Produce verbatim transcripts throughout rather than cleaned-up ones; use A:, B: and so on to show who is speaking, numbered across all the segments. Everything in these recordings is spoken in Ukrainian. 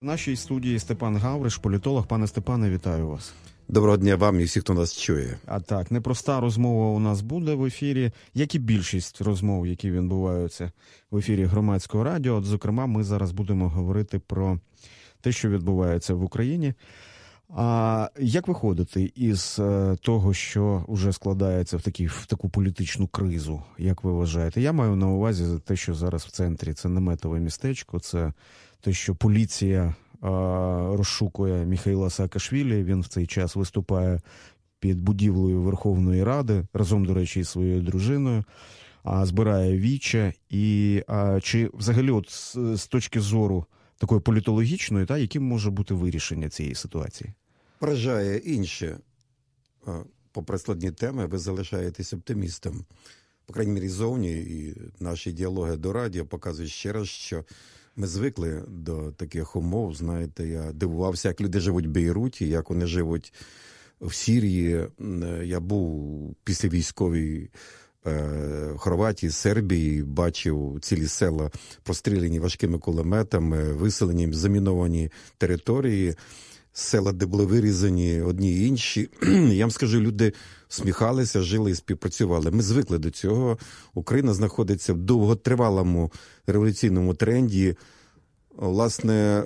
A: В нашій студії Степан Гавриш, політолог. Пане Степане, вітаю вас.
B: Доброго дня вам і всі, хто нас чує.
A: А так, непроста розмова у нас буде в ефірі, як і більшість розмов, які відбуваються в ефірі Громадського радіо. От, зокрема, ми зараз будемо говорити про те, що відбувається в Україні. А як виходити із того, що вже складається в, такі, в таку політичну кризу, як ви вважаєте? Я маю на увазі те, що зараз в центрі це наметове містечко, це те, що поліція а, розшукує Міхаїла Саакашвілі. Він в цей час виступає під будівлею Верховної Ради, разом, до речі, із своєю дружиною, а, збирає віче. І а, чи взагалі от з, з точки зору такої політологічної, та, яким може бути вирішення цієї ситуації?
B: Вражає інше. Попри складні теми, ви залишаєтесь оптимістом. По крайній мірі, зовні, і наші діалоги до радіо показують ще раз, що ми звикли до таких умов. Знаєте, я дивувався, як люди живуть в Бейруті, як вони живуть в Сирії. Я був після військовій в Хорватії, Сербії, бачив цілі села простріляні важкими кулеметами, виселені, заміновані території, села, де були вирізані одні і інші. Я вам скажу, люди сміхалися, жили і співпрацювали. Ми звикли до цього. Україна знаходиться в довготривалому революційному тренді. Власне,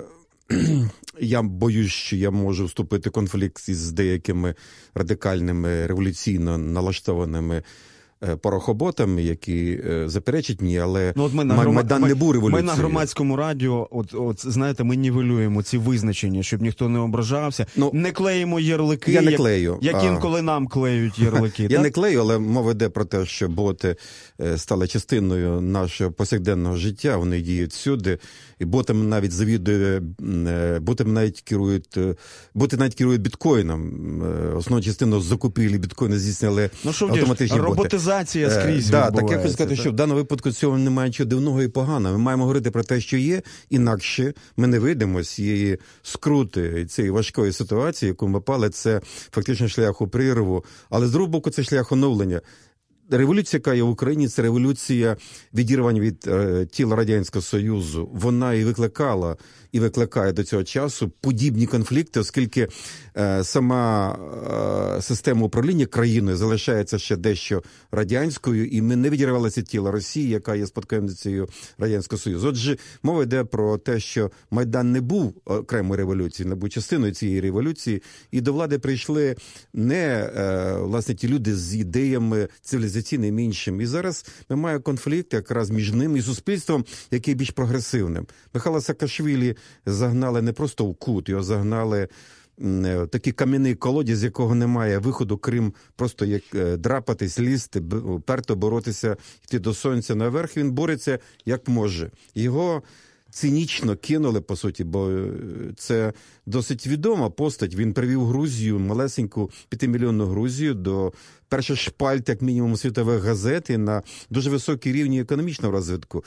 B: я боюсь, що я можу вступити в конфлікт із деякими радикальними, революційно налаштованими порохоботами, які заперечать мені, але
A: ну, от ми на грома...
B: Майдан
A: ми,
B: не був революцією.
A: Ми на Громадському радіо, от, от знаєте, ми нівелюємо ці визначення, щоб ніхто не ображався. Ну, не клеїмо ярлики,
B: я не клею.
A: як, як інколи нам клеють ярлики.
B: Я
A: так?
B: не клею, але мова йде про те, що боти стали частиною нашого повсякденного життя, вони діють всюди, і ботам навіть завідує, ботам навіть керують, боти навіть керують біткоїном. Основну частину закупівлі біткоїна здійснили
A: ну,
B: автоматичні боти.
A: Роботизація скрізь
B: да,
A: відбувається.
B: Так я хочу сказати,
A: так?
B: що в даному випадку цього немає нічого дивного і поганого. Ми маємо говорити про те, що є, інакше ми не вийдемо з цієї скрути, цієї важкої ситуації, яку ми пали, це фактично шлях у прірву, але з другого боку це шлях оновлення. Революція, яка є в Україні, це революція відірвань від е, тіла Радянського Союзу. Вона і викликала, і викликає до цього часу подібні конфлікти, оскільки е, сама е, система управління країною залишається ще дещо радянською, і ми не відірвалися від тіла Росії, яка є спадкоємницею Радянського Союзу. Отже, мова йде про те, що Майдан не був окремою революцією, не був частиною цієї революції, і до влади прийшли не, е, власне, ті люди з ідеями цивілізаційними, цінним іншим. І зараз ми маємо конфлікт якраз між ним і суспільством, який більш прогресивним. Михайла Саакашвілі загнали не просто в кут, його загнали в такий кам'яний колодязь, з якого немає виходу, крім просто як драпатись, лізти, перто боротися, йти до сонця наверх. Він бореться як може. Його цинічно кинули, по суті, бо це досить відома постать. Він привів Грузію, малесеньку п'ятимільйонну Грузію, до перших шпальт, як мінімум, світових газет і на дуже високий рівні економічного розвитку.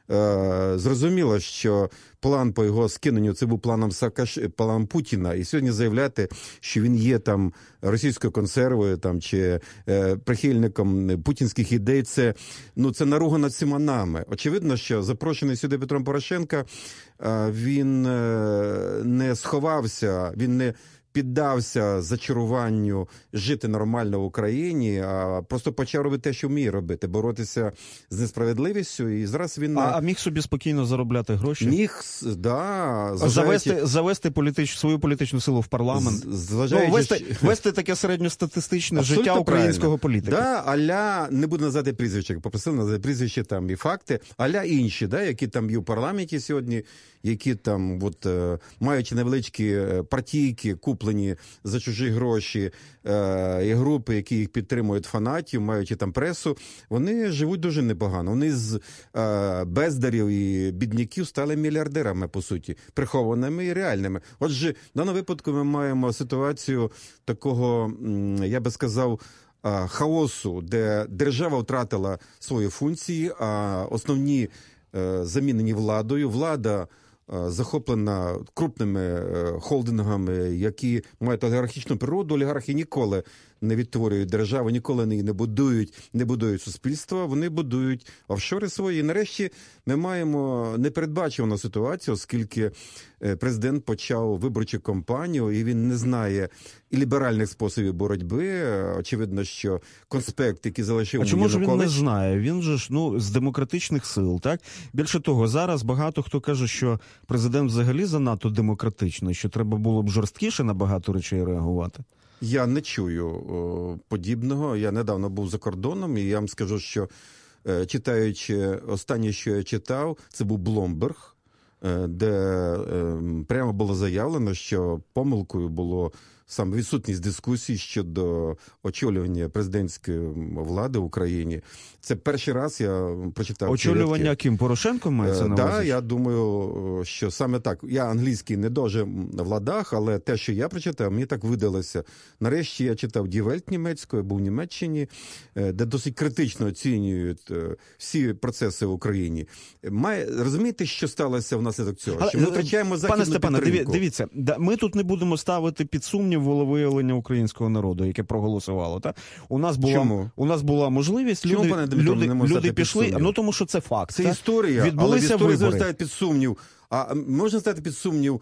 B: Зрозуміло, що план по його скиненню це був планом Саакаш... планом Путіна, і сьогодні заявляти, що він є там російською консервою там чи е, прихильником путінських ідей, це ну це наруга над всіма нами. Очевидно, що запрошений сюди Петром Порошенка, е, він е, не сховався, він не піддався зачаруванню жити нормально в Україні, а просто почав робити те, що вміє робити, боротися з несправедливістю. І зараз він...
A: А, а міг собі спокійно заробляти гроші?
B: Міг, да.
A: Зважаючи... Завести, завести політич... свою політичну силу в парламент?
B: Зважаючи...
A: Ну, вести, вести таке середньостатистичне життя українського політика.
B: Да, аля, не буду називати прізвище, попросили називати прізвище там і факти, аля інші, да, які там є в парламенті сьогодні, які там, от, маючи невеличкі партійки, куплені за чужі гроші, і групи, які їх підтримують, фанатів, маючи там пресу, вони живуть дуже непогано. Вони з бездарів і бідняків стали мільярдерами, по суті, прихованими і реальними. Отже, в даному випадку ми маємо ситуацію такого, я би сказав, хаосу, де держава втратила свої функції, а основні замінені владою. Влада захоплена крупними холдингами, які мають олігархічну природу. Олігархи ніколи не відтворюють державу, ніколи не будують, не будують суспільства, вони будують офшори свої. І нарешті ми маємо непередбачувану ситуацію, оскільки президент почав виборчу кампанію, і він не знає і ліберальних способів боротьби. Очевидно, що конспект, який залишив
A: А чому ж він не знає? Він же ж, ну, з демократичних сил, так? Більше того, зараз багато хто каже, що президент взагалі занадто демократичний, що треба було б жорсткіше на багато речей реагувати.
B: Я не чую о, подібного. Я недавно був за кордоном, і я вам скажу, що е, читаючи останнє, що я читав, це був Бломберг, е, де е, прямо було заявлено, що помилкою було саме відсутність дискусій щодо очолювання президентської влади в Україні. Це перший раз я прочитав.
A: Очолювання ким? Порошенком мається на увазі?
B: Так, я думаю, що саме так. Я англійський не дуже в ладах, але те, що я прочитав, мені так видалося. Нарешті я читав Die Welt німецькою, був в Німеччині, де досить критично оцінюють всі процеси в Україні. Має, розумієте, що сталося внаслідок цього?
A: Але,
B: що ми втрачаємо західну
A: пане Степане,
B: підтримку.
A: Дивіться, ми тут не будемо ставити під сумнів волевиявлення українського народу, яке проголосувало. Так? У нас була,
B: Чому?
A: У нас була можливість,
B: Чому,
A: люди,
B: пане Дмитро,
A: люди,
B: не можна
A: люди
B: стати
A: пішли,
B: під сумнів?
A: ну тому що це факт.
B: Це
A: так?
B: історія,
A: Відбулися
B: але в історії
A: вибори.
B: ставити під сумнів. А можна ставити під сумнів,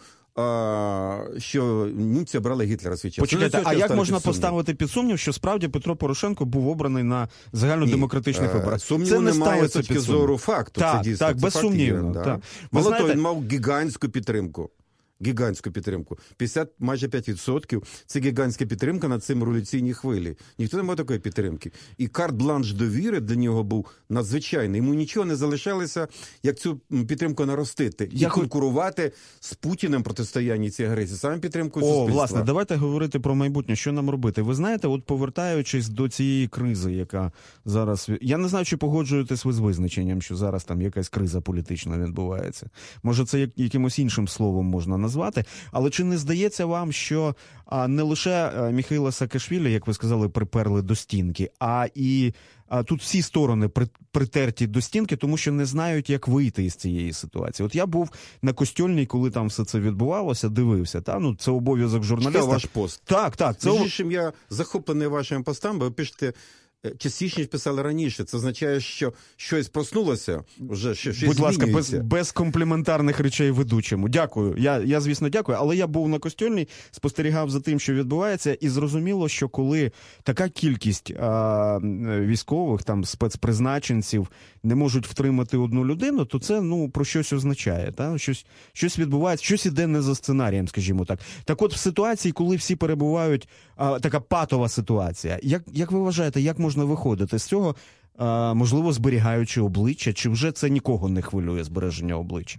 B: а, що німці обрали Гітлера свій час?
A: Почекайте, а як можна поставити під сумнів, що справді Петро Порошенко був обраний на загальнодемократичних
B: Ні.
A: виборах?
B: Сумніву
A: це не
B: немає з
A: ставиться
B: точки
A: під сумнів.
B: зору факту.
A: Так,
B: це дійсно,
A: так,
B: це
A: безсумнівно.
B: Факт є,
A: так.
B: да.
A: Ви
B: Мало
A: знаєте...
B: того, він мав гігантську підтримку. Гігантську підтримку. п'ятдесят, майже п'ять відсотків – це гігантська підтримка на цим революційній хвилі. Ніхто не мав такої підтримки. І карт-бланш довіри для нього був надзвичайний. Йому нічого не залишалося, як цю підтримку наростити. І
A: Я...
B: конкурувати з Путіним в протистоянні цій агресії. Саме підтримкою
A: О,
B: суспільства.
A: власне, давайте говорити про майбутнє. Що нам робити? Ви знаєте, от повертаючись до цієї кризи, яка зараз... Я не знаю, чи погоджуєтесь ви з визначенням, що зараз там якась криза політична відбувається. Може, це якимось іншим словом можна назвати. Але чи не здається вам, що а, не лише а, Міхаїла Саакашвілі, як ви сказали, приперли до стінки, а і а, тут всі сторони при, притерті до стінки, тому що не знають, як вийти із цієї ситуації. От я був на Костьольній, коли там все це відбувалося, дивився. Та? Ну, це обов'язок журналіста.
B: Читав ваш пост.
A: Так, так. Це...
B: Між іншим, я захоплений вашими постами, бо ви пишете частіше, ніж писали раніше. Це означає, що щось проснулося, вже що щось
A: Будь ласка, без,
B: змінюється.
A: без компліментарних речей ведучому. Дякую. Я, я, звісно, дякую. Але я був на Костьольній, спостерігав за тим, що відбувається, і зрозуміло, що коли така кількість а, військових, там, спецпризначенців не можуть втримати одну людину, то це, ну, про щось означає. Та? Щось, щось відбувається, щось іде не за сценарієм, скажімо так. Так от в ситуації, коли всі перебувають, а, така патова ситуація, як, як ви вважаєте, як можна виходити з цього, а, можливо, зберігаючи обличчя, чи вже це нікого не хвилює, збереження обличчя?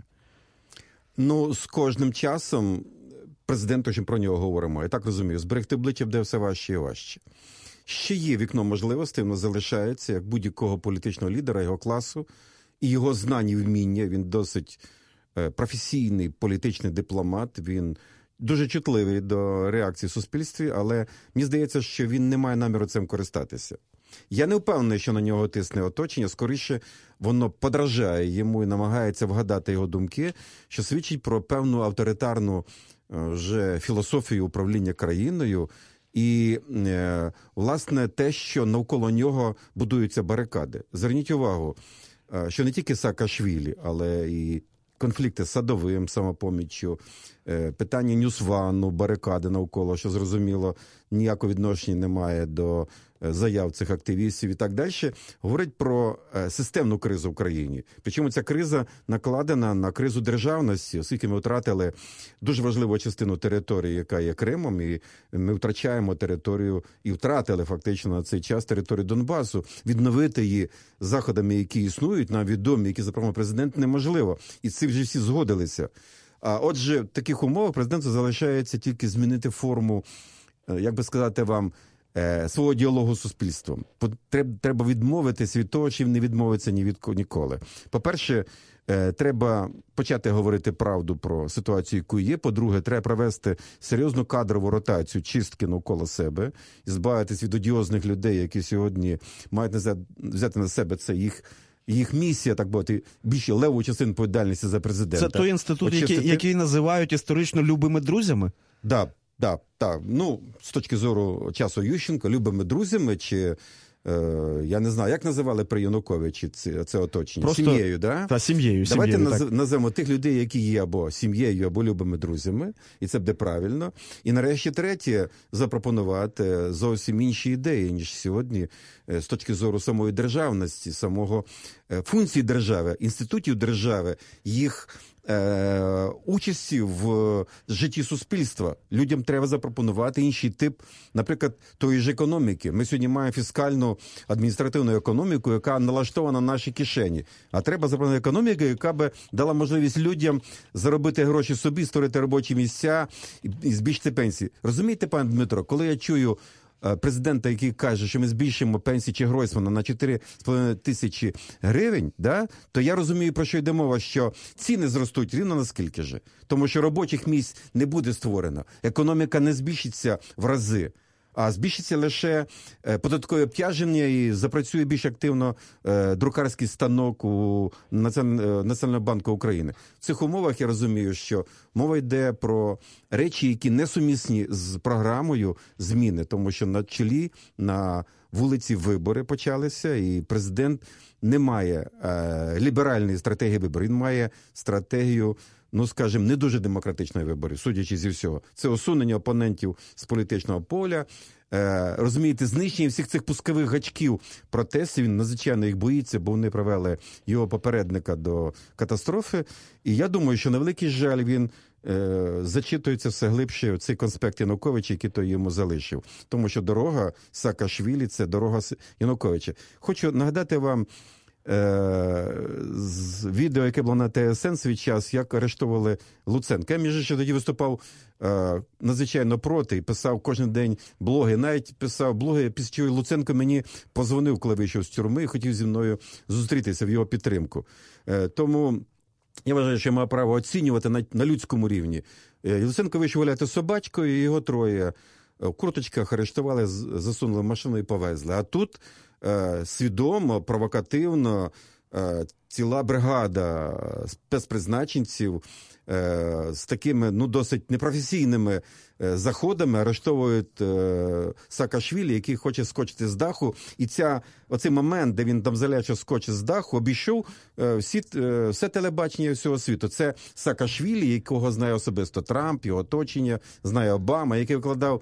B: Ну, з кожним часом президент, очень про нього говоримо, я так розумію, зберегти обличчя буде все важче і важче. Ще є вікно можливостей, воно залишається, як будь-якого політичного лідера, його класу, і його знань і вміння, він досить професійний політичний дипломат, він дуже чутливий до реакції в суспільстві, але мені здається, що він не має наміру цим користатися. Я не впевнений, що на нього тисне оточення, скоріше воно подражає йому і намагається вгадати його думки, що свідчить про певну авторитарну вже філософію управління країною і, власне, те, що навколо нього будуються барикади. Зверніть увагу, що не тільки Саакашвілі, але і конфлікти з Садовим, Самопоміччю, питання Ньюсвану, барикади навколо, що, зрозуміло, ніякого відношення немає до заяв цих активістів і так далі, говорить про системну кризу в країні. Причому ця криза накладена на кризу державності, оскільки ми втратили дуже важливу частину території, яка є Кримом, і ми втрачаємо територію, і втратили фактично на цей час територію Донбасу. Відновити її заходами, які існують, нам відомі, які запропонував президент, неможливо. І з цим вже всі згодилися. А отже, в таких умовах президенту залишається тільки змінити форму, як би сказати вам, свого діалогу з суспільством. Треба відмовитись від того, чим не відмовиться ні від ніколи. По-перше, треба почати говорити правду про ситуацію, яку є. По-друге, треба провести серйозну кадрову ротацію, чистки навколо себе, і збавитись від одіозних людей, які сьогодні мають взяти на себе це їх їх місія, так мовити, більше леву частину відповідальності за президента.
A: Це той інститут, який, який називають історично любими друзями?
B: Так, так, так. Ну, з точки зору часу Ющенка, любими друзями, чи, е, я не знаю, як називали при Януковичі це, це оточення?
A: Просто...
B: Сім'єю, да?
A: Та, сім'єю.
B: Давайте
A: сім'єю,
B: наз... назвемо тих людей, які є або сім'єю, або любими друзями, і це буде правильно. І нарешті третє, запропонувати зовсім інші ідеї, ніж сьогодні, з точки зору самої державності, самого функції держави, інститутів держави, їх Е, участі в житті суспільства. Людям треба запропонувати інший тип, наприклад, тої ж економіки. Ми сьогодні маємо фіскальну адміністративну економіку, яка налаштована на наші кишені. А треба запропонувати економіку, яка би дала можливість людям заробити гроші собі, створити робочі місця і, і збільшити пенсії. Розумієте, пане Дмитро, коли я чую президента, який каже, що ми збільшимо пенсії чи Гройсмана на чотири з половиною тисячі гривень, да, то я розумію, про що йде мова, що ціни зростуть рівно наскільки же. Тому що робочих місць не буде створено. Економіка не збільшиться в рази, а збільшиться лише податкове обтяження і запрацює більш активно е, друкарський станок у Національного банку України. В цих умовах я розумію, що мова йде про речі, які несумісні з програмою зміни, тому що на чолі, на вулиці вибори почалися, і президент не має е, ліберальної стратегії виборів, він має стратегію, ну, скажімо, не дуже демократичної виборів, судячи зі всього. Це усунення опонентів з політичного поля, е, розумієте, знищення всіх цих пускових гачків протестів. Він надзвичайно їх боїться, бо вони привели його попередника до катастрофи. І я думаю, що на великий жаль він е, зачитується все глибше в цей конспект Януковича, який той йому залишив. Тому що дорога Саакашвілі – це дорога Януковича. Хочу нагадати вам з відео, яке було на ТСН свій час, як арештовували Луценка. Я, між іншим, тоді виступав е, надзвичайно проти і писав кожен день блоги. Навіть писав блоги, після чого Луценко мені позвонив, коли вийшов з тюрми, і хотів зі мною зустрітися в його підтримку. Е, тому я вважаю, що я маю право оцінювати на, на людському рівні. Е, Луценко вийшов гуляти з собачкою, і його троє в курточках арештували, засунули в машину і повезли. А тут свідомо, провокативно ціла бригада спецпризначенців з такими, ну, досить непрофесійними заходами арештовують Саакашвілі, який хоче скочити з даху. І ця, оцей момент, де він там залячив скочить з даху, обійшов всі, все телебачення всього світу. Це Саакашвілі, якого знає особисто Трамп, його оточення, знає Обама, який викладав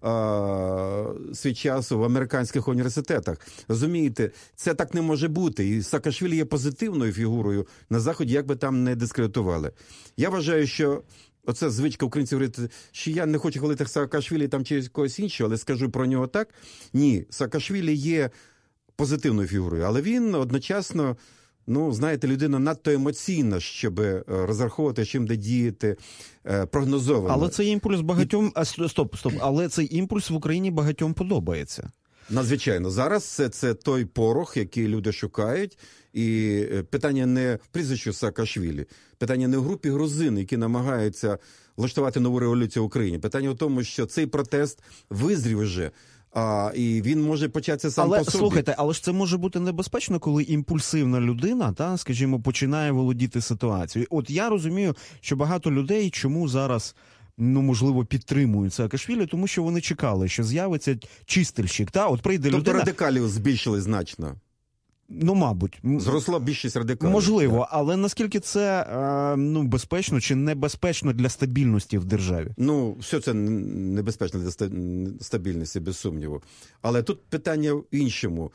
B: свій час в американських університетах. Розумієте, це так не може бути. І Саакашвілі є позитивною фігурою на Заході, як би там не дискредитували. Я вважаю, що оце звичка українців говорити, що я не хочу хвалити Саакашвілі там чи когось іншого, але скажу про нього так. Ні, Саакашвілі є позитивною фігурою, але він одночасно, ну, знаєте, людина надто емоційна, щоб розраховувати, чим де діяти прогнозовано.
A: Але цей імпульс багатьом... А, стоп, стоп. Але цей імпульс в Україні багатьом подобається.
B: Надзвичайно. Зараз це, це той порох, який люди шукають. І питання не в прізвищу Саакашвілі. Питання не в групі грузин, які намагаються влаштувати нову революцію в Україні. Питання в тому, що цей протест визрів вже. А, і він може початися сам
A: але,
B: по собі.
A: Слухайте, але ж це може бути небезпечно, коли імпульсивна людина, та, скажімо, починає володіти ситуацією. От я розумію, що багато людей чому зараз, ну, можливо, підтримують Саакашвілі, тому що вони чекали, що з'явиться чистильщик. Та? От прийде
B: тобто
A: людина...
B: радикалів збільшили значно.
A: Ну, мабуть.
B: Зросла більшість радикалів.
A: Можливо,
B: так.
A: Але наскільки це е, ну, безпечно чи небезпечно для стабільності в державі?
B: Ну, все це небезпечно для стабільності, без сумніву. Але тут питання в іншому.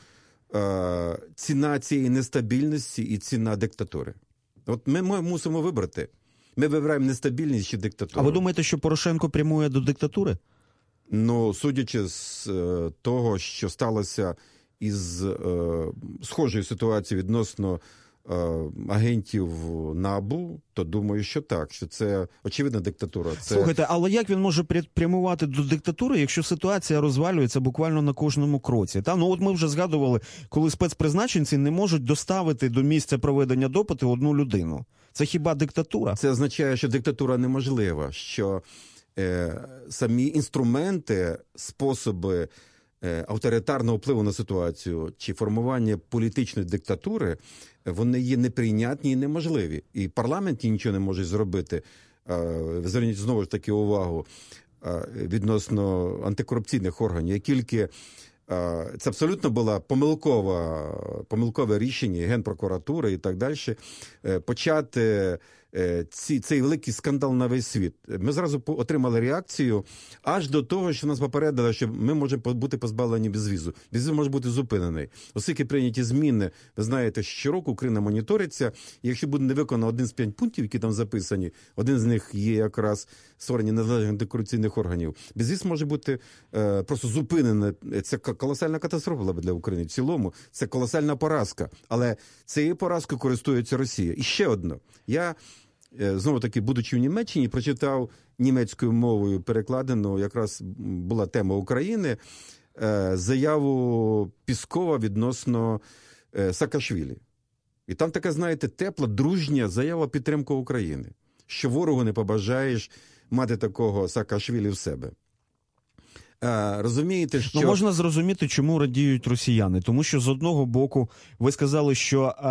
B: Е, ціна цієї нестабільності і ціна диктатури. От ми мусимо вибрати. Ми вибираємо нестабільність чи диктатуру.
A: А ви думаєте, що Порошенко прямує до диктатури?
B: Ну, судячи з е, того, що сталося із е, схожою ситуацією відносно е, агентів НАБУ, то думаю, що так, що це очевидна диктатура. Це...
A: Слухайте, але як він може прямувати до диктатури, якщо ситуація розвалюється буквально на кожному кроці? Та? Ну от ми вже згадували, коли спецпризначенці не можуть доставити до місця проведення допиту одну людину. Це хіба диктатура?
B: Це означає, що диктатура неможлива, що е, самі інструменти, способи авторитарного впливу на ситуацію чи формування політичної диктатури, вони є неприйнятні і неможливі. І парламент нічого не може зробити. Зверніть знову ж таки увагу відносно антикорупційних органів. Як тільки це абсолютно було помилкове, помилкове рішення Генпрокуратури і так далі, почати ці, цей великий скандал на весь світ. Ми зразу отримали реакцію аж до того, що нас попередили, що ми можемо бути позбавлені безвізу. Безвіз може бути зупинений. Оскільки прийняті зміни, ви знаєте, щороку Україна моніториться, і якщо буде не виконано один з п'ять пунктів, які там записані, один з них є якраз створення незалежних антикорупційних органів, безвіз може бути е, просто зупинений. Це колосальна катастрофа для України в цілому, це колосальна поразка. Але цією поразкою користується Росія. І ще одне. Я знову таки, будучи в Німеччині, прочитав німецькою мовою перекладену, якраз була тема України, заяву Піскова відносно Саакашвілі. І там така, знаєте, тепла, дружня заява підтримки України, що ворогу не побажаєш мати такого Саакашвілі в себе. А, розумієте, що...
A: Ну, можна зрозуміти, чому радіють росіяни. Тому що, з одного боку, ви сказали, що а,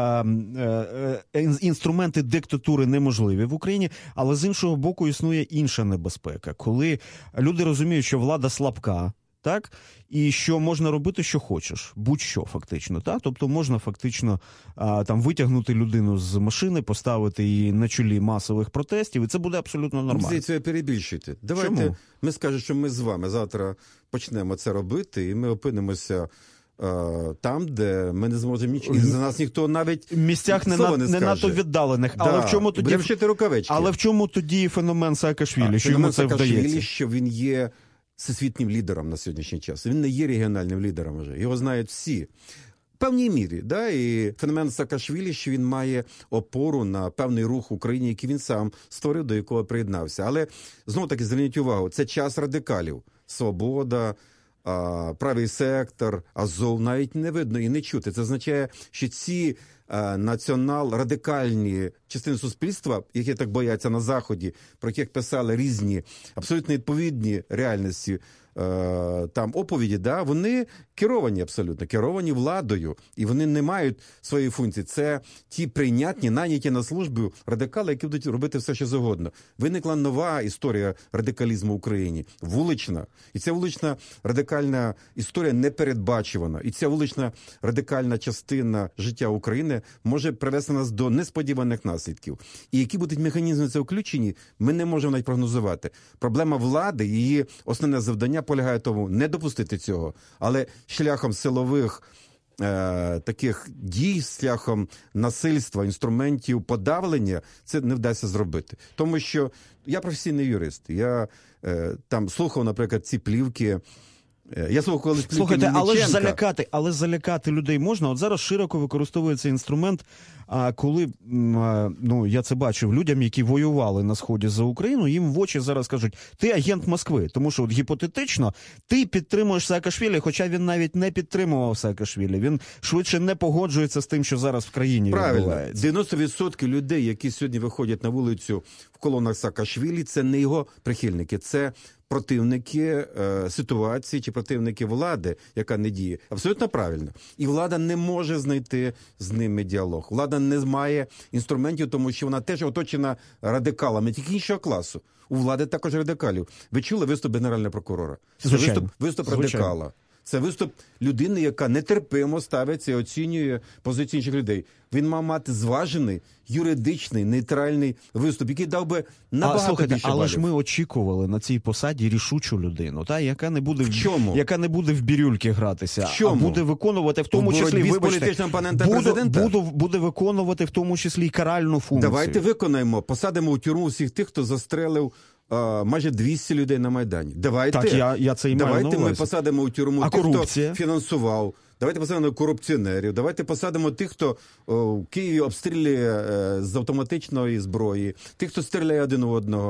A: а, а, інструменти диктатури неможливі в Україні, але з іншого боку існує інша небезпека. Коли люди розуміють, що влада слабка, так, і що можна робити, що хочеш, будь-що фактично, так, тобто можна фактично а, там витягнути людину з машини, поставити її на чолі масових протестів, і це буде абсолютно нормально.
B: Здається, ви перебільшуєте. Давайте
A: Чому?
B: Ми скажемо, що ми з вами завтра почнемо це робити, і ми опинимося а, там, де ми не зможемо нічого, і за нас ніхто навіть
A: в місцях не,
B: слова
A: на,
B: не,
A: не надто віддалених, да. але в чому тоді
B: Будемо вчити рукавички.
A: Але в чому тоді феномен Саакашвілі,
B: а,
A: що
B: феномен
A: йому це
B: Саакашвілі,
A: вдається?
B: Що він є всесвітнім лідером на сьогоднішній час. Він не є регіональним лідером вже. Його знають всі. В певній мірі. Да? І феномен Саакашвілі, що він має опору на певний рух в Україні, який він сам створив, до якого приєднався. Але, знову-таки, зверніть увагу, це час радикалів. Свобода, правий сектор, Азов навіть не видно і не чути. Це означає, що ці націонал-радикальні частини суспільства, які так бояться на Заході, про яких писали різні, абсолютно відповідні реальності там оповіді, да, вони керовані абсолютно, керовані владою, і вони не мають своєї функції. Це ті прийнятні, найняті на службу радикали, які будуть робити все, що завгодно. Виникла нова історія радикалізму в Україні, вулична. І ця вулична радикальна історія непередбачувана. І ця вулична радикальна частина життя України може привести нас до несподіваних наслідків. І які будуть механізми це включені, ми не можемо навіть прогнозувати. Проблема влади, її основне завдання полягає в тому не допустити цього, але шляхом силових е, таких дій, шляхом насильства, інструментів подавлення це не вдасться зробити. Тому що я професійний юрист, я е, там слухав, наприклад, ці плівки. Я слухав, коли плівки
A: Слухайте,
B: Мельниченка.
A: але ж залякати, але залякати людей можна. От зараз широко використовується інструмент, а коли, а, ну, я це бачив, людям, які воювали на Сході за Україну, їм в очі зараз кажуть, ти агент Москви, тому що от гіпотетично ти підтримуєш Саакашвілі, хоча він навіть не підтримував Саакашвілі, він швидше не погоджується з тим, що зараз в країні
B: Правильно.
A: відбувається.
B: дев'яносто відсотків людей, які сьогодні виходять на вулицю в колонах Саакашвілі, це не його прихильники, це противники е, ситуації чи противники влади, яка не діє. Абсолютно правильно. І влада не може знайти з ними діалог. Влада не має інструментів, тому що вона теж оточена радикалами, тільки іншого класу. У влади також радикалів. Ви чули виступ генерального прокурора? Це
A: Звичайно.
B: виступ, виступ
A: Звичайно.
B: радикала. Це виступ людини, яка нетерпимо ставиться і оцінює позицію інших людей. Він мав мати зважений, юридичний, нейтральний виступ, який дав би набагато
A: а, слухайте,
B: більше
A: але
B: балів.
A: ж ми очікували на цій посаді рішучу людину, та, яка не буде в,
B: В чому?
A: яка не буде в бірюльки гратися,
B: В чому?
A: а буде виконувати в тому
B: В
A: числі,
B: боротьбі з
A: вибачте,
B: політичним опонентом
A: буду,
B: президента?
A: буду, буде виконувати в тому числі і каральну функцію.
B: Давайте виконаємо, посадимо у тюрму всіх тих, хто застрелив а, майже двісті людей на Майдані. Давайте,
A: Так, я, я це і маю
B: давайте
A: на
B: ми
A: увазі.
B: посадимо у тюрму
A: А
B: тих,
A: корупція?
B: хто фінансував. Давайте посадимо корупціонерів, давайте посадимо тих, хто о, в Києві обстрілює е, з автоматичної зброї, тих, хто стріляє один у одного.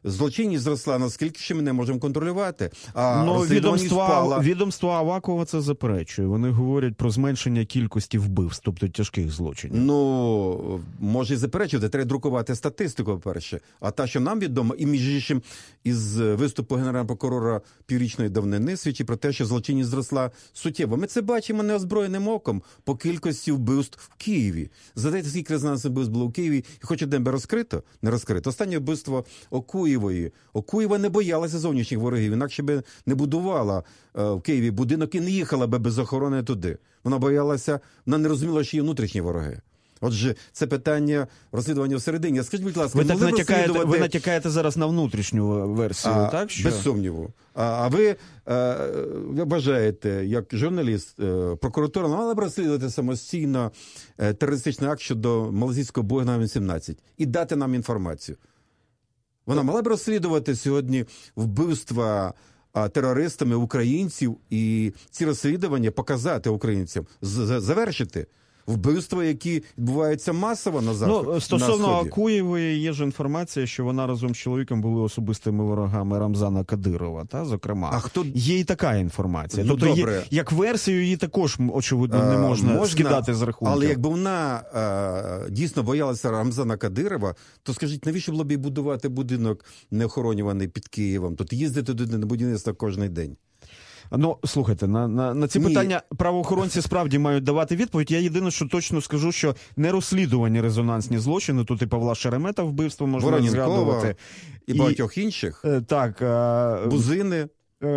B: злочинність зросла, наскільки ще ми не можемо контролювати. А
A: ну,
B: розслідуваність впала.
A: Відомство Авакова це заперечує. Вони говорять про зменшення кількості вбивств, тобто тяжких злочинів.
B: Ну, може і заперечувати, треба друкувати статистику, по-перше. А та, що нам відомо, і між іншим, із виступу генерального прокурора піврічної давнини свідчить про те, що злочинність зросла суттєво. Ми це бачимо неозброєним оком по кількості вбивств в Києві. Задайте, скільки резонансних вбивств було в Києві, і хоч один би розкрито, не розкрито. Останнє вбивство Окуєвої. Окуєва не боялася зовнішніх ворогів, інакше би не будувала е, в Києві будинок і не їхала би без охорони туди. Вона боялася, вона не розуміла, що є внутрішні вороги. Отже, це питання розслідування всередині. Скажіть, будь ласка,
A: ви так натякаєте,
B: розслідувати...
A: ви натякаєте зараз на внутрішню версію,
B: а,
A: так? Що?
B: Без сумніву. А, а ви, а, ви вважаєте, як журналіст, прокуратура мала б розслідувати самостійно терористичний акт щодо малазійського Боїнга Ем сімнадцять і дати нам інформацію? Вона мала б розслідувати сьогодні вбивства терористами українців і ці розслідування показати українцям, завершити вбивства, які відбуваються масово на заході.
A: Ну, стосовно Акуєвої, є ж інформація, що вона разом з чоловіком були особистими ворогами Рамзана Кадирова, та, зокрема.
B: А хто...
A: Є і така інформація.
B: Ну,
A: тобто,
B: добре.
A: Є, як версію, її також, очевидно, не можна,
B: можна
A: скидати з рахунку.
B: Але якби вона а, дійсно боялася Рамзана Кадирова, то скажіть, навіщо було б їй будувати будинок неохоронюваний під Києвом? Тут їздити туди на будівництво кожен день.
A: Ну, слухайте, на, на, на ці Ні. питання правоохоронці справді мають давати відповідь. Я єдине, що точно скажу, що не розслідувані резонансні злочини, тут і Павла Шеремета вбивство можна
B: Вороненкова,
A: згадувати.
B: І, і багатьох інших.
A: Так.
B: Бузини.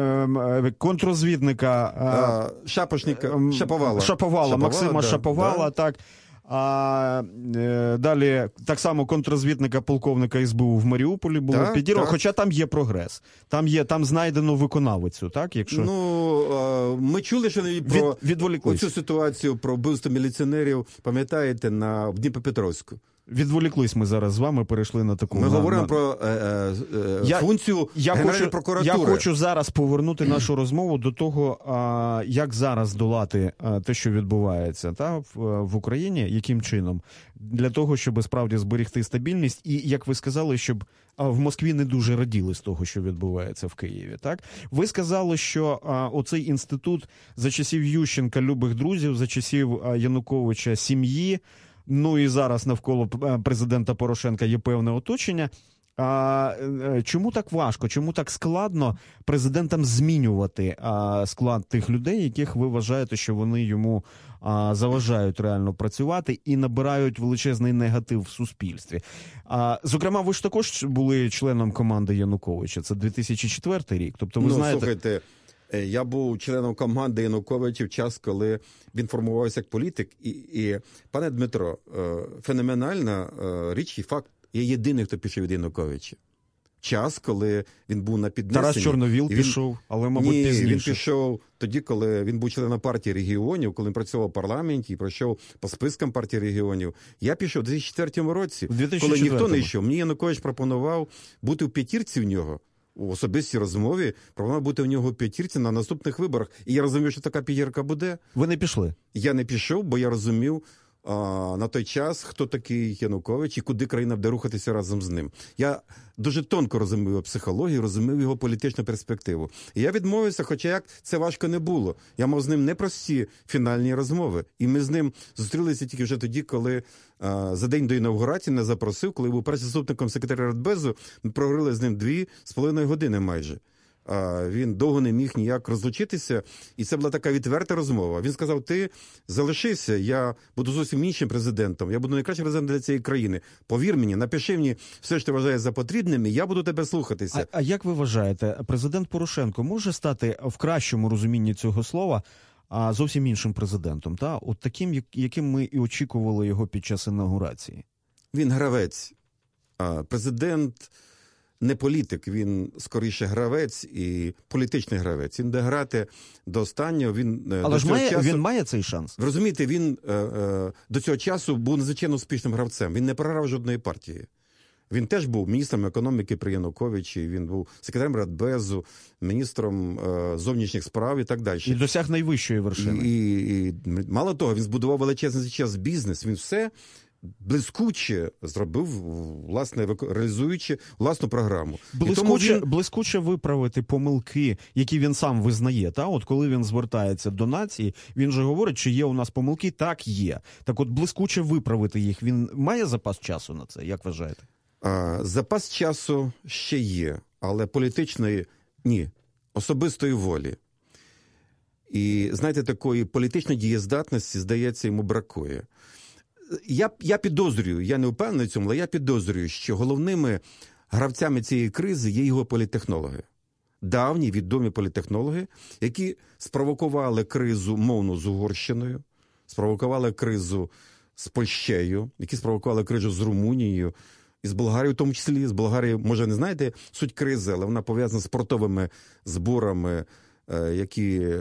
A: Контррозвідника.
B: Шапошника.
A: Шаповала.
B: Шаповала.
A: Шаповала, Максима
B: да,
A: Шаповала,
B: да.
A: так. А е, далі так само контррозвідника полковника ес бе у в Маріуполі було
B: так,
A: підірвано,
B: так.
A: хоча там є прогрес. Там є, там знайдено виконавицю, так? Якщо...
B: Ну, ми чули, що про
A: Від,
B: цю ситуацію, про вбивство міліціонерів, пам'ятаєте, на в Дніпропетровську.
A: Відволіклись ми зараз з вами, перейшли на таку...
B: Ми
A: на,
B: говоримо
A: на...
B: про е, е,
A: я,
B: функцію
A: я
B: Генеральної
A: хочу,
B: прокуратури.
A: Я хочу зараз повернути нашу розмову до того, а, як зараз долати а, те, що відбувається та, в, в Україні, яким чином, для того, щоб справді зберегти стабільність і, як ви сказали, щоб а, в Москві не дуже раділи з того, що відбувається в Києві. Так? Ви сказали, що а, оцей інститут за часів Ющенка любих друзів, за часів а, Януковича сім'ї, ну і зараз навколо президента Порошенка є певне оточення. А, чому так важко, чому так складно президентам змінювати а, склад тих людей, яких ви вважаєте, що вони йому а, заважають реально працювати і набирають величезний негатив в суспільстві? А, зокрема, ви ж також були членом команди Януковича, це дві тисячі четвертий рік. Тобто, ви
B: ну,
A: знаєте...
B: слухайте, я був членом команди Януковича в час, коли він формувався як політик. І, і пане Дмитро, феноменальна річ і факт, я єдиний, хто пішов від Януковича. Час, коли він був на піднесенні.
A: Тарас Чорновіл він... пішов, але, мабуть,
B: Ні,
A: пізніше.
B: він пішов тоді, коли він був членом партії регіонів, коли він працював в парламенті і пройшов по спискам партії регіонів. Я пішов у дві тисячі четвертому році, коли ніхто не йшов. Мені Янукович пропонував бути в п'ятірці в нього, у особистій розмові, пропонував бути в нього в п'ятірці на наступних виборах. І я розумів, що така п'ятірка буде.
A: Ви не пішли?
B: Я не пішов, бо я розумів, а, на той час, хто такий Янукович і куди країна буде рухатися разом з ним. Я дуже тонко розумів його психологію, розумів його політичну перспективу. І я відмовився, хоча як це важко не було. Я мав з ним непрості фінальні розмови. І ми з ним зустрілися тільки вже тоді, коли а, за день до інавгурації не запросив, коли був першим заступником секретаря Радбезу, ми проговорили з ним дві з половиною години майже. Він довго не міг ніяк розлучитися, і це була така відверта розмова. Він сказав, ти залишися, я буду зовсім іншим президентом, я буду найкращим президентом для цієї країни. Повір мені, напиши мені все, що ти вважаєш за потрібним, і я буду тебе слухатися.
A: А, а як ви вважаєте, президент Порошенко може стати в кращому розумінні цього слова а зовсім іншим президентом? Та? От таким, яким ми і очікували його під час інаугурації?
B: Він гравець. А президент... не політик, він скоріше гравець і політичний гравець. Він буде грати до останнього. Він,
A: Але
B: до
A: ж має,
B: часу...
A: він має цей шанс.
B: Ви розумієте, він е, е, до цього часу був надзвичайно успішним гравцем. Він не програв жодної партії. Він теж був міністром економіки при Януковичі, він був секретарем Радбезу, міністром е, зовнішніх справ і так далі.
A: І досяг найвищої вершини.
B: І, і, і мало того, він збудував величезний час бізнес. Він все блискуче зробив, власне, реалізуючи власну програму.
A: Блискуче,
B: він...
A: блискуче виправити помилки, які він сам визнає. Та? От коли він звертається до нації, він же говорить, чи є у нас помилки, так є. Так от блискуче виправити їх, він має запас часу на це, як вважаєте?
B: А, запас часу ще є, але політичної ні, особистої волі. І, знаєте, такої політичної дієздатності, здається, йому бракує. Я, я підозрюю, я не впевнений в цьому, але я підозрюю, що головними гравцями цієї кризи є його політтехнологи. Давні, відомі політтехнологи, які спровокували кризу мовну з Угорщиною, спровокували кризу з Польщею, які спровокували кризу з Румунією, і з Болгарією в тому числі. З Болгарією, може, не знаєте суть кризи, але вона пов'язана з портовими зборами, які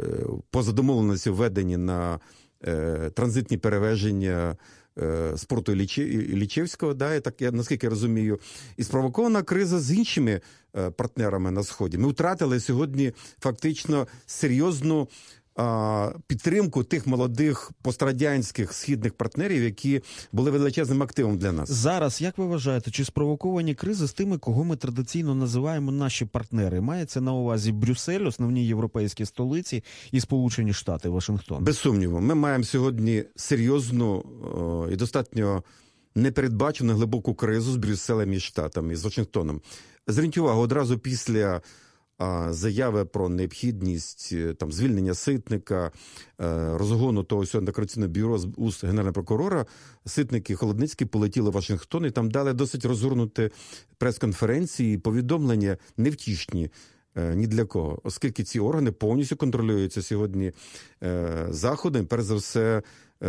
B: по задомовленості введені на транзитні перевезення з порту Іллічівського, да, і так, я, наскільки я розумію, і спровокована криза з іншими партнерами на Сході. Ми втратили сьогодні фактично серйозну а, підтримку тих молодих пострадянських східних партнерів, які були величезним активом для нас.
A: Зараз, як ви вважаєте, чи спровоковані кризи з тими, кого ми традиційно називаємо наші партнери? Мається на увазі Брюссель, основні європейські столиці і Сполучені Штати, Вашингтон?
B: Без сумніву. Ми маємо сьогодні серйозну о, і достатньо непередбачену глибоку кризу з Брюсселем і Штатами, з Вашингтоном. Зверніть увагу, одразу після а, заяви про необхідність там, звільнення Ситника, а, розгону того всього антикорупційного бюро з уст генерального прокурора, Ситник і Холодницький полетіли в Вашингтон і там дали досить розгорнуті прес-конференції і повідомлення невтішні ні для кого, оскільки ці органи повністю контролюються сьогодні е, Заходом, перш за все,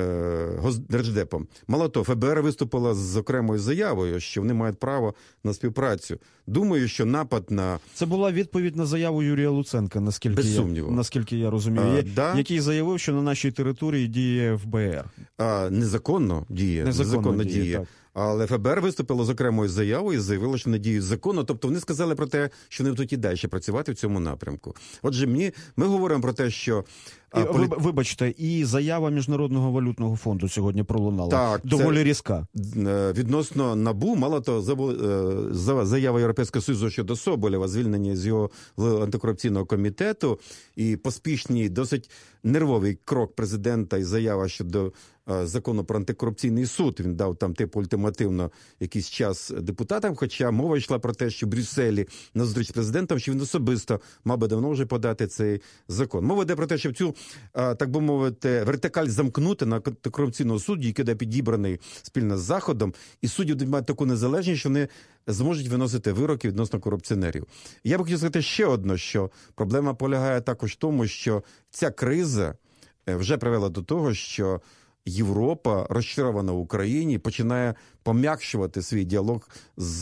B: е, Держдепом. Мало того, ФБР виступила з окремою заявою, що вони мають право на співпрацю. Думаю, що напад на...
A: Це була відповідь на заяву Юрія Луценка, наскільки, я, наскільки я розумію, а,
B: да?
A: який заявив, що на нашій території діє ФБР.
B: А, незаконно діє.
A: Незаконно,
B: незаконно
A: діє,
B: діє.
A: Так.
B: Але ФБР виступило з окремою заявою і заявило, що не діють законно. Тобто вони сказали про те, що вони будуть і далі працювати в цьому напрямку. Отже, мені, ми говоримо про те, що...
A: І, полі... Вибачте, і заява Міжнародного валютного фонду сьогодні пролунала.
B: Так,
A: доволі це... різка.
B: Відносно НАБУ, мало того, заява Європейського Союзу щодо Соболєва, звільнення з його антикорупційного комітету і поспішний, досить нервовий крок президента і заява щодо закону про антикорупційний суд. Він дав там типу ультимативно якийсь час депутатам, хоча мова йшла про те, що в Брюсселі на зустріч з президентом, що він особисто мав би давно вже подати цей закон. Мова йде про те, що в цю, так би мовити, вертикаль замкнути на антикорупційного суду, який буде підібраний спільно з Заходом, і судді мають таку незалежність, що вони зможуть виносити вироки відносно корупціонерів. Я би хотів сказати ще одне, що проблема полягає також в тому, що ця криза вже привела до того, що Європа, розчарована в Україні, починає пом'якшувати свій діалог з,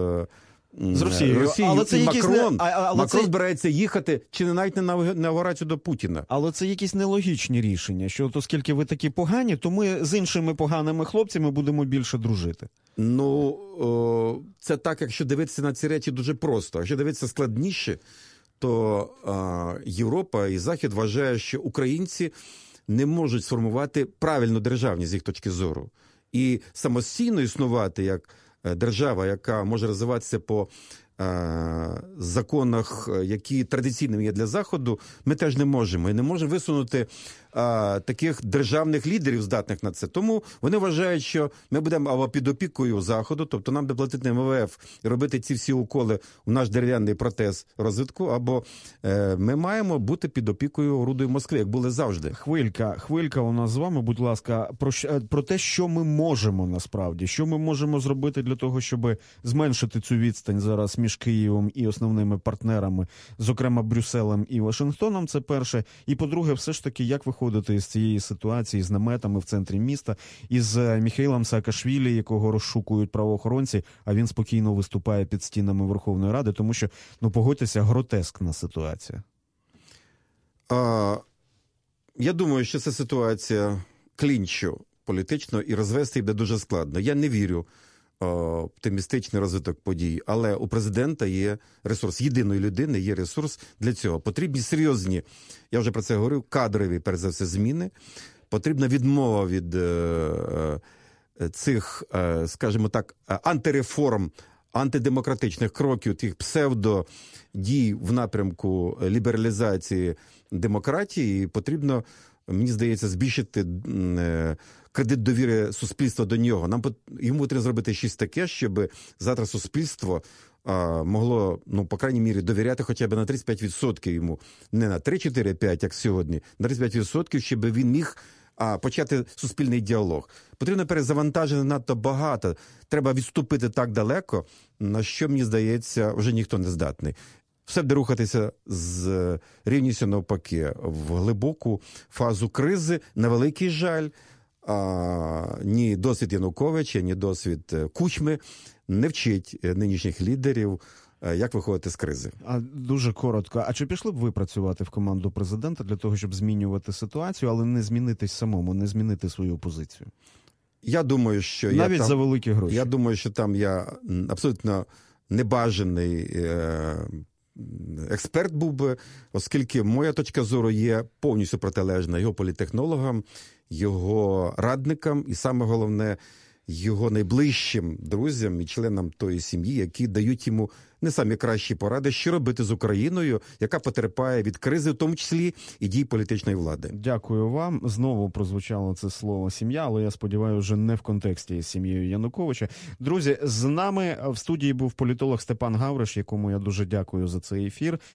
A: з Росією.
B: Росією.
A: Але це
B: і
A: якісь
B: Макрон,
A: не... а, але
B: Макрон
A: це...
B: збирається їхати чи не навіть не на інаугурацію до Путіна.
A: Але це якісь нелогічні рішення, що от оскільки ви такі погані, то ми з іншими поганими хлопцями будемо більше дружити.
B: Ну, о, це так, якщо дивитися на ці речі дуже просто. Якщо дивитися складніше, то а, Європа і Захід вважає, що українці не можуть сформувати правильну державність з їх точки зору. І самостійно існувати як держава, яка може розвиватися по е, законах, які традиційними є для Заходу, ми теж не можемо. І не можемо висунути е, таких державних лідерів, здатних на це. Тому вони вважають, що ми будемо або під опікою Заходу, тобто нам буде платити ем ве еф і робити ці всі уколи в наш дерев'яний протез розвитку, або е, ми маємо бути під опікою Рудої Москви, як були завжди.
A: Хвилька, хвилька у нас з вами, будь ласка, про, про те, що ми можемо насправді, що ми можемо зробити для того, щоб зменшити цю відстань зараз між Києвом і основними партнерами, зокрема Брюсселем і Вашингтоном, це перше. І по-друге, все ж таки, як виходити з цієї ситуації з наметами в центрі міста, із Міхеїлом Саакашвілі, якого розшукують правоохоронці, а він спокійно виступає під стінами Верховної Ради, тому що, ну, погодьтеся, гротескна ситуація.
B: А, я думаю, що це ситуація клінчу політично, і розвести її буде дуже складно. Я не вірю в оптимістичний розвиток подій, але у президента є ресурс, єдиної людини є ресурс для цього. Потрібні серйозні, я вже про це говорив, кадрові, перш за все, зміни. Потрібна відмова від е, цих, скажімо так, антиреформ, антидемократичних кроків, тих псевдодій в напрямку лібералізації демократії, потрібно, мені здається, збільшити кредит довіри суспільства до нього. Нам йому потрібно зробити щось таке, щоб завтра суспільство а, могло, ну, по крайній мірі, довіряти хоча б на тридцять п'ять відсотків йому. Не на три, чотири, п'ять, як сьогодні, на тридцять п'ять відсотків, щоб він міг а, почати суспільний діалог. Потрібно перезавантажити надто багато. Треба відступити так далеко, на що, мені здається, вже ніхто не здатний. Все буде рухатися з рівністю навпаки в глибоку фазу кризи, на великий жаль. А, ні досвід Януковича, ні досвід Кучми не вчить нинішніх лідерів, як виходити з кризи.
A: А дуже коротко. А чи пішли б ви працювати в команду президента для того, щоб змінювати ситуацію, але не змінитись самому, не змінити свою позицію?
B: Я думаю, що
A: навіть
B: я там,
A: за великі гроші.
B: Я думаю, що там я абсолютно небажаний е, експерт був би, оскільки моя точка зору є повністю протилежна його політтехнологам, його радникам і, саме головне, його найближчим друзям і членам тої сім'ї, які дають йому не самі кращі поради, що робити з Україною, яка потерпає від кризи, в тому числі і дій політичної влади.
A: Дякую вам. Знову прозвучало це слово «сім'я», але я сподіваюся, вже не в контексті з сім'єю Януковича. Друзі, з нами в студії був політолог Степан Гавриш, якому я дуже дякую за цей ефір.